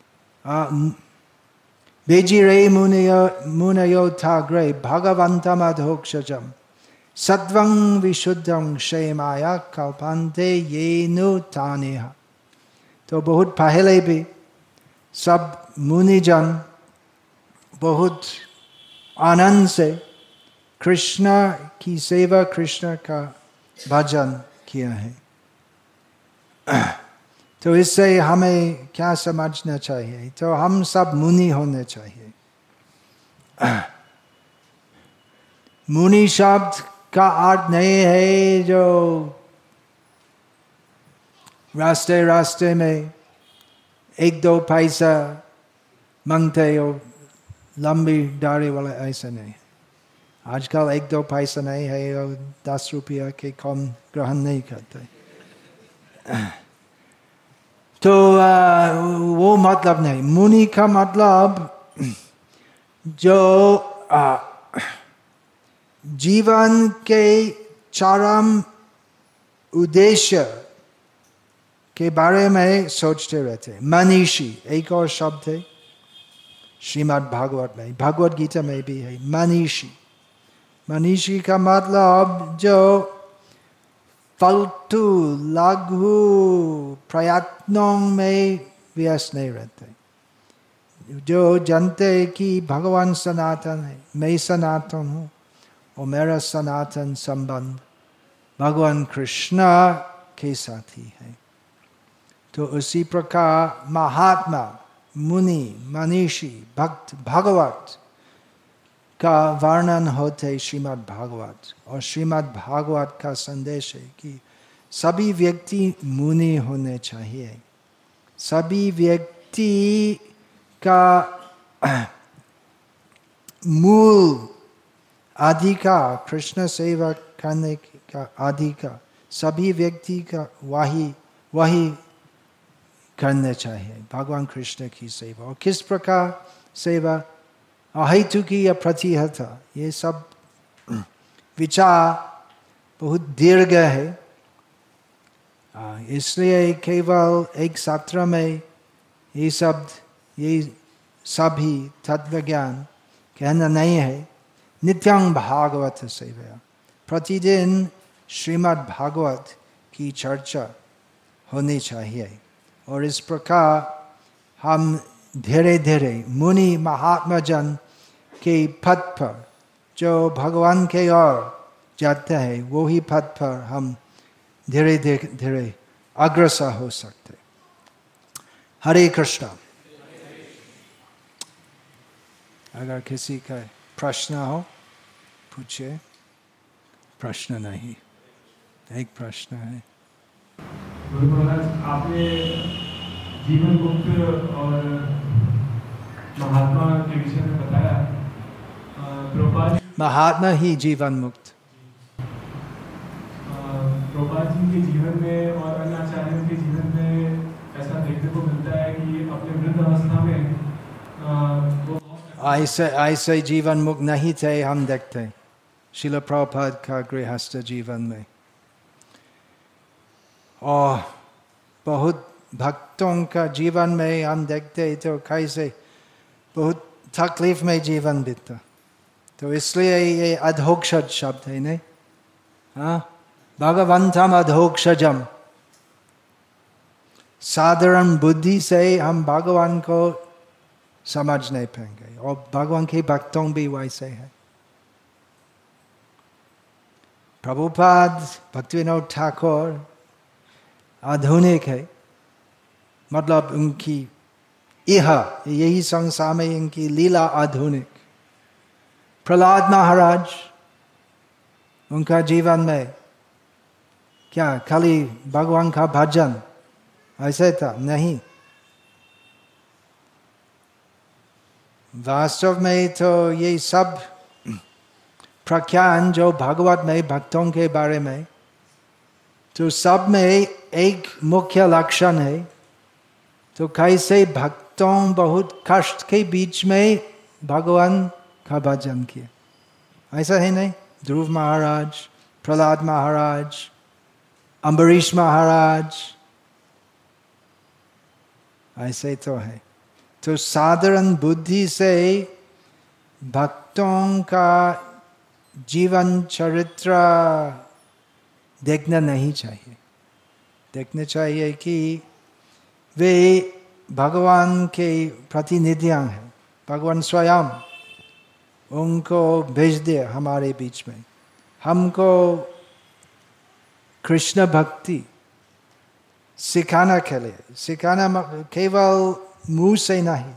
बेजिरे मुनयो मुनयो थाग्रे भगवंतम अधोक्षजम सत्वं विशुद्धं क्षेमाय कल्पन्ते येनु तानेह। तो बहुत पहले भी सब मुनिजन बहुत आनंद से कृष्ण की सेवा, कृष्ण का भजन किया है। तो इससे हमें क्या समझना चाहिए? तो हम सब मुनि होने चाहिए। मुनि शब्द का अर्थ नहीं है जो रास्ते रास्ते में एक दो पैसा मांगते हो, लंबी दाढ़ी वाले, ऐसा नहीं। आजकल एक दो पैसा नहीं है और दस रुपया के कम ग्रहण नहीं करते। तो आ, वो मतलब नहीं। मुनि का मतलब जो आ, जीवन के चरम उद्देश्य के बारे में सोचते रहते। मनीषी एक और शब्द है श्रीमद् भागवत में, भगवद गीता में भी है मनीषी। मनीषी का मतलब जो फालतू लघु प्रयत्नों में व्यस्त नहीं रहते, जो जानते कि भगवान सनातन है, मैं सनातन हूँ और मेरा सनातन संबंध भगवान कृष्ण के साथ ही है। तो उसी प्रकार महात्मा, मुनि, मनीषी, भक्त, भागवत का वर्णन होते श्रीमद् भागवत। और श्रीमद् भागवत का संदेश है कि सभी व्यक्ति मुनि होने चाहिए। सभी व्यक्ति का मूल अधिकार कृष्ण सेवा करने का अधिकार सभी व्यक्ति का वही वही करना चाहिए, भगवान कृष्ण की सेवा। और किस प्रकार सेवा, अहेतुकी या प्रतिहत, ये सब विचार बहुत दीर्घ है, इसलिए केवल एक सत्र में ये सब ये सभी तत्व ज्ञान कहना नहीं है। नित्यं भागवत सेवा, प्रतिदिन श्रीमद् भागवत की चर्चा होनी चाहिए। और इस प्रकार हम धीरे धीरे मुनि महात्मा जन के पथ पर जो भगवान के ओर जाते हैं, वो ही पथ पर हम धीरे धीरे धीरे अग्रसर हो सकते। हरे कृष्णा। अगर किसी का प्रश्न हो पूछे। प्रश्न नहीं, एक प्रश्न है। गुरु महाराज, आपने जीवन मुक्त और महात्मा के विषय में बताया। प्रभुपाद महात्मा ही जीवन मुक्त। प्रभुपाद जी के जीवन में और अन्य आचार्यों के जीवन में ऐसा देखने को मिलता है कि अपने वृद्ध अवस्था में वो ऐसे ऐसे जीवन मुक्त नहीं थे हम देखते श्रील प्रभुपाद का गृहस्थ जीवन में। और बहुत भक्तों का जीवन में हम देखते तो कैसे बहुत तकलीफ में जीवन बीता। तो इसलिए ये अधोक्षज शब्द है नहीं, हाँ, भगवंतम अधोक्षजम। साधारण बुद्धि से हम भगवान को समझ नहीं पाएंगे, और भगवान के भक्तों भी वैसे है। प्रभुपाद भक्तिविनोद ठाकुर आधुनिक है, मतलब उनकी यह यही संसार में इनकी लीला आधुनिक। प्रहलाद महाराज, उनका जीवन में क्या खाली भगवान का भजन ऐसे था? नहीं, वास्तव में तो ये सब प्रख्यान जो भगवत में भक्तों के बारे में, तो सब में एक मुख्य लक्षण है। तो कैसे भक्तों बहुत कष्ट के बीच में भगवान का भजन किया, ऐसा है नहीं? ध्रुव महाराज, प्रहलाद महाराज, अम्बरीश महाराज, ऐसे तो है। तो साधारण बुद्धि से भक्तों का जीवन चरित्र देखना नहीं चाहिए। देखना चाहिए कि वे भगवान के प्रतिनिधियां हैं, भगवान स्वयं उनको भेज दे हमारे बीच में, हमको कृष्ण भक्ति सिखाना के लिए। सिखाना केवल मुंह से नहीं,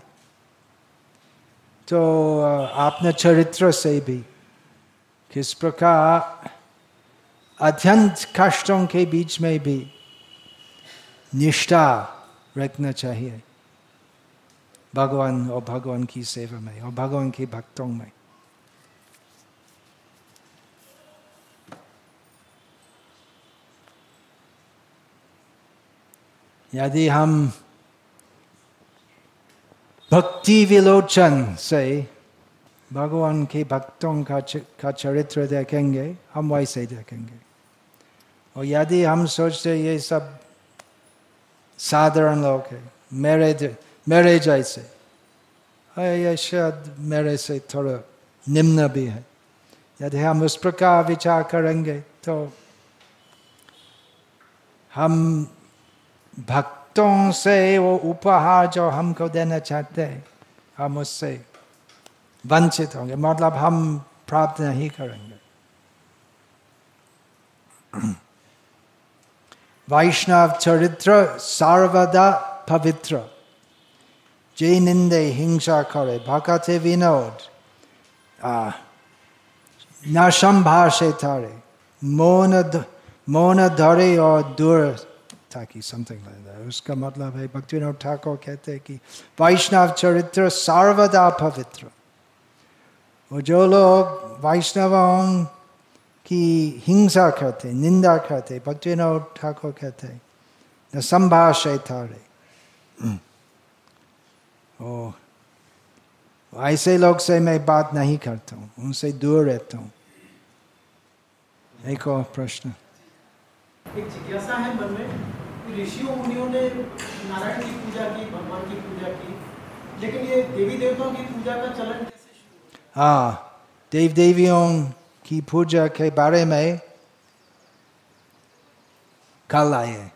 तो अपने चरित्र से भी किस प्रकार अत्यंत कष्टों के बीच में भी निष्ठा रखना चाहिए भगवान और भगवान की सेवा में और भगवान के भक्तों में। यदि हम भक्ति विलोचन से भगवान के भक्तों का का चरित्र देखेंगे, हम वैसे देखेंगे। और यदि हम सोचते ये सब साधारण लोग हैं, मेरे मेरे जैसे, ये शायद मेरे से थोड़ा निम्न भी है, यदि हम उस प्रकार विचार करेंगे तो हम भक्तों से वो उपहार जो हमको देना चाहते हैं, हम उससे वंचित होंगे, मतलब हम प्राप्त नहीं करेंगे। वैष्णव चरित्र सर्वदा पवित्र, जे निंदे हिंसा करे भकते विनोद न संभाषे थारे, मौन मौन धरे और दूर ताकि समथिंग लाइक दैट। उसका मतलब है भक्तिविनोद ठाकुर कहते हैं कि वैष्णव चरित्र सर्वदा पवित्र, और जो लोग वैष्णवों की हिंसा करते, निंदा करते, भक्तिविनोद ठाकुर कहते न संभाषे थारे, ओ ऐसे लोग से मैं बात नहीं करता हूँ, उनसे दूर रहता हूँ। एक और प्रश्न। एक जिज्ञासा है मन में, ऋषियों मुनियों ने नारायण की पूजा की, भगवान की पूजा की, लेकिन ये देवी देवताओं की पूजा का चलन कैसे शुरू हुआ? हाँ, देव देवियों की पूजा के बारे में कल आए,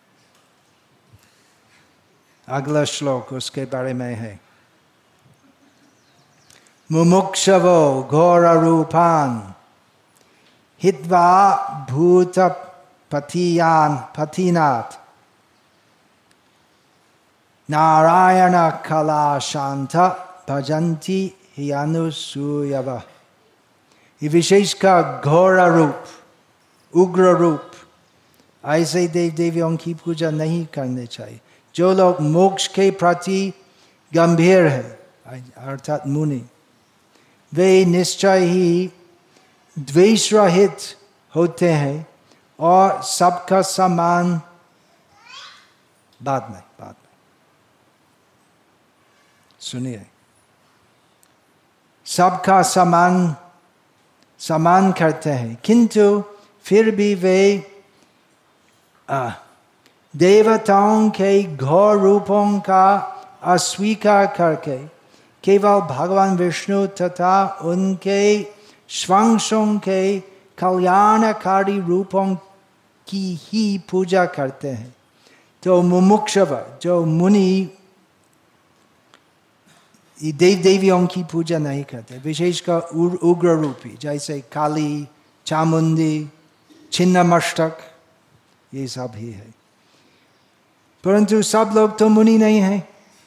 अगला श्लोक उसके बारे में है। मुमुक्षवो घोर रूपान हित्वा भूत पतियान पतिनाथ नारायण कला शांत भजन्ति अनुसूयव। ये विशेष का घोर रूप, उग्र रूप, ऐसे देव देवियों की पूजा नहीं करनी चाहिए। जो लोग मोक्ष के प्रति गंभीर है अर्थात मुनि, वे निश्चय ही द्वेष रहित होते हैं और सबका सम्मान बाद में बाद में सुनिए, सबका सम्मान सम्मान करते हैं, किंतु फिर भी वे आ, देवताओं के घोर रूपों का अस्वीकार करके केवल भगवान विष्णु तथा उनके स्वांशों के कल्याणकारी रूपों की ही पूजा करते हैं। तो मुमुक्षव जो मुनि देव देवियों की पूजा नहीं करते, विशेषकर उग्र रूपी जैसे काली, चामुंडी, छिन्नमस्तक, ये सब ही है। परंतु सब लोग तो मुनि नहीं हैं,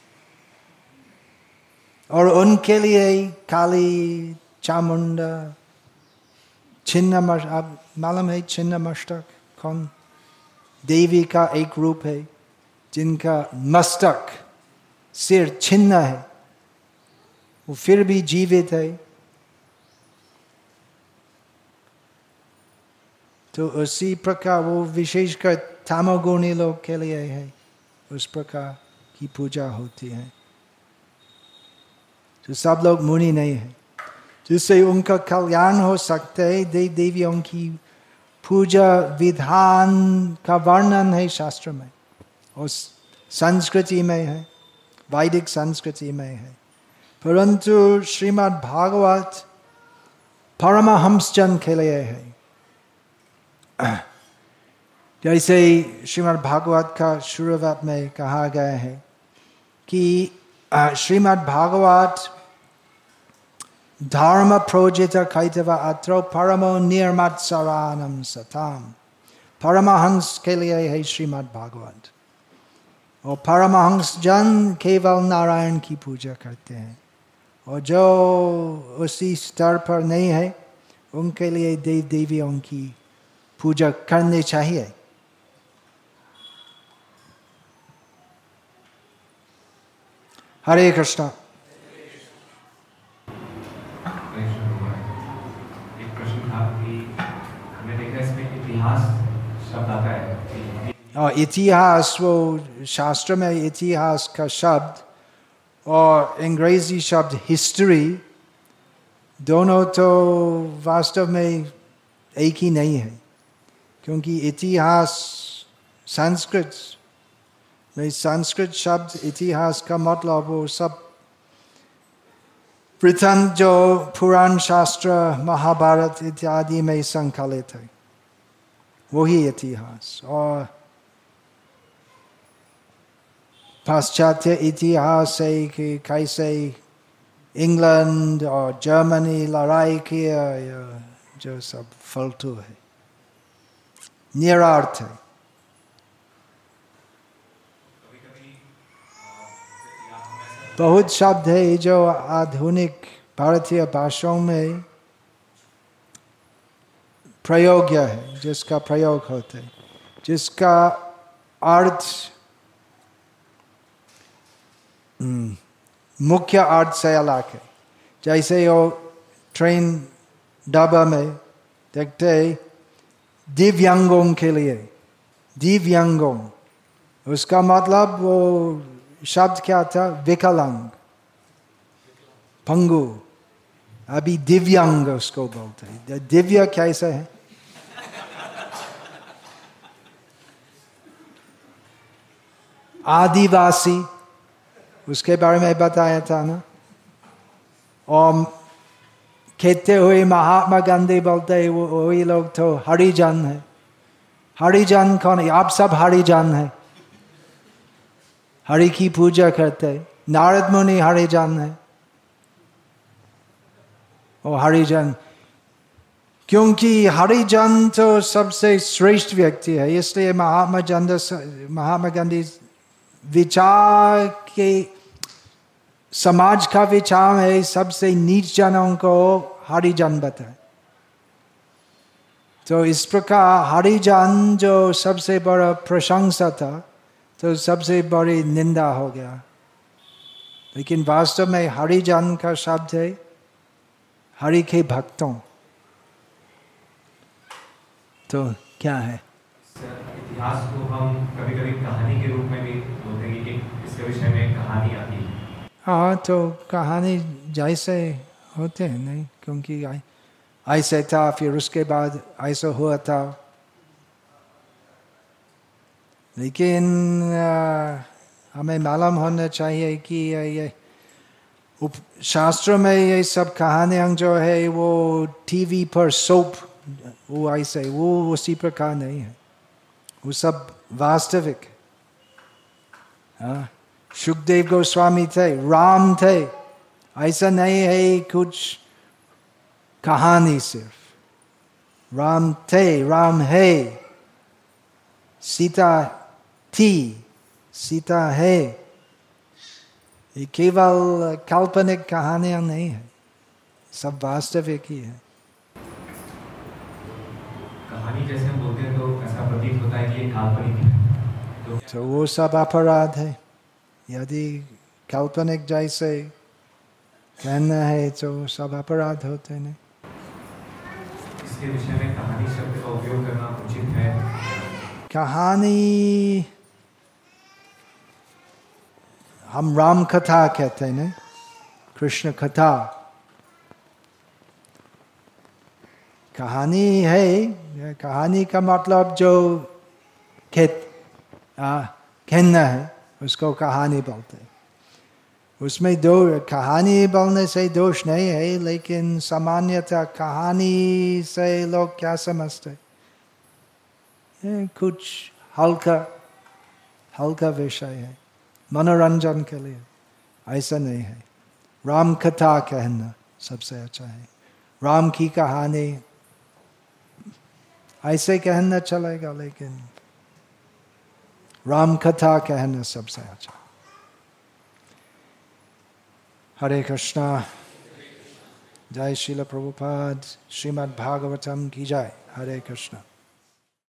और उनके लिए काली, चामुंडा, छिन्नमस्तक, आप मालूम है छिन्नमस्तक कौन? देवी का एक रूप है जिनका मस्तक, सिर छिन्न है, वो फिर भी जीवित है। तो उसी प्रकार वो विशेषकर तमोगुणी लोग के लिए है, उस प्रकार की पूजा होती है। तो सब लोग मुनि नहीं है, जिससे उनका कल्याण हो सकता है। देव देवियों की पूजा विधान का वर्णन है शास्त्र में, और संस्कृति में है, वैदिक संस्कृति में है। परंतु श्रीमद् भागवत परमहंस जन के लिए है। जैसे श्रीमद् भागवत का शुरुआत में कहा गया है कि श्रीमद् भागवत धर्म प्रोजित कैतव अत्रो परमो निर्मत्सरानम सताम। परमहंस के लिए है श्रीमद् भागवत, और परमहंस जन केवल नारायण की पूजा करते हैं, और जो उसी स्तर पर नहीं है उनके लिए देव देवियों की पूजा करनी चाहिए। हरे कृष्णा। एक प्रश्न था कि हमने देखा इसमें इतिहास शब्द आता है। और इतिहास, वो शास्त्र में इतिहास का शब्द और अंग्रेजी शब्द हिस्ट्री, दोनों तो वास्तव में एक ही नहीं है, क्योंकि इतिहास संस्कृत में, संस्कृत शब्द इतिहास का मतलब वो सब प्रथम जो पुराण शास्त्र, महाभारत इत्यादि में संकलित है, वही इतिहास। और पाश्चात्य इतिहास है कि कैसे इंग्लैंड और जर्मनी लड़ाई किया, जो सब फालतू है, निरार्थ है। बहुत शब्द है जो आधुनिक भारतीय भाषाओं में प्रयोग्य है, जिसका प्रयोग होता है, जिसका अर्थ मुख्य अर्थ से अलग है। जैसे वो ट्रेन डब्बा में देखते दिव्यांगों के लिए, दिव्यांगों, उसका मतलब वो शब्द क्या था? विकलांग, पंगु। अभी दिव्यांग उसको बोलते हैं। दिव्य कैसे है? आदिवासी, उसके बारे में बताया था ना। और कहते हुए महात्मा गांधी बोलते हैं वो वही लोग तो हरिजन है। हरिजन कौन है? आप सब हरिजन है, हरि की पूजा करते। नारद मुनि हरिजन है और हरिजन, क्योंकि हरिजन तो सबसे श्रेष्ठ व्यक्ति है, इसलिए महात्मा गांधी महात्मा गांधी विचार के समाज का विचार है सबसे नीच जनों को हरिजन बताए। तो इस प्रकार हरिजन जो सबसे बड़ा प्रशंसा था तो सबसे बड़ी निंदा हो गया। लेकिन वास्तव में हरिजन का शब्द है हरि के भक्तों। तो क्या है? इतिहास को हम कभी कभी कहानी के रूप में भी बोलते हैं कि इसके विषय में कहानी आती है। हाँ, तो कहानी जैसे होते हैं नहीं, क्योंकि ऐसे था फिर उसके बाद ऐसा हुआ था। लेकिन आ, हमें मालूम होना चाहिए कि ये शास्त्रों में ये सब कहानियाँ जो है वो टीवी पर सोप, वो ऐसे वो उसी प्रकार नहीं है, वो सब वास्तविक है। हाँ, सुखदेव गोस्वामी थे, राम थे, ऐसा नहीं है कुछ कहानी सिर्फ। राम थे, राम है, सीता थी, सीता है। ये केवल काल्पनिक कहानियां नहीं है, सब वास्तविक ही है। कहानी जैसे हम बोलते हैं तो ऐसा प्रतीत होता है कि ये काल्पनिक है, तो, तो वो सब अपराध है। यदि काल्पनिक जैसे कहना है तो सब अपराध होते हैं। इसके विषय में कहानी शब्द का उपयोग करना उचित है? कहानी हम राम कथा कहते हैं ना, कृष्ण कथा। कहानी है, कहानी का मतलब जो कहत कहना है उसको कहानी बोलते हैं। उसमें दो कहानी बोलने से दोष नहीं है, लेकिन सामान्यतः कहानी से लोग क्या समझते हैं? कुछ हल्का हल्का विषय है, मनोरंजन के लिए। ऐसा नहीं है। राम कथा कहना सबसे अच्छा है। राम की कहानी ऐसे कहना चलेगा, लेकिन राम कथा कहना सबसे अच्छा। हरे कृष्णा। जय श्रील प्रभुपाद। श्रीमद् भागवतम की जय। हरे कृष्णा।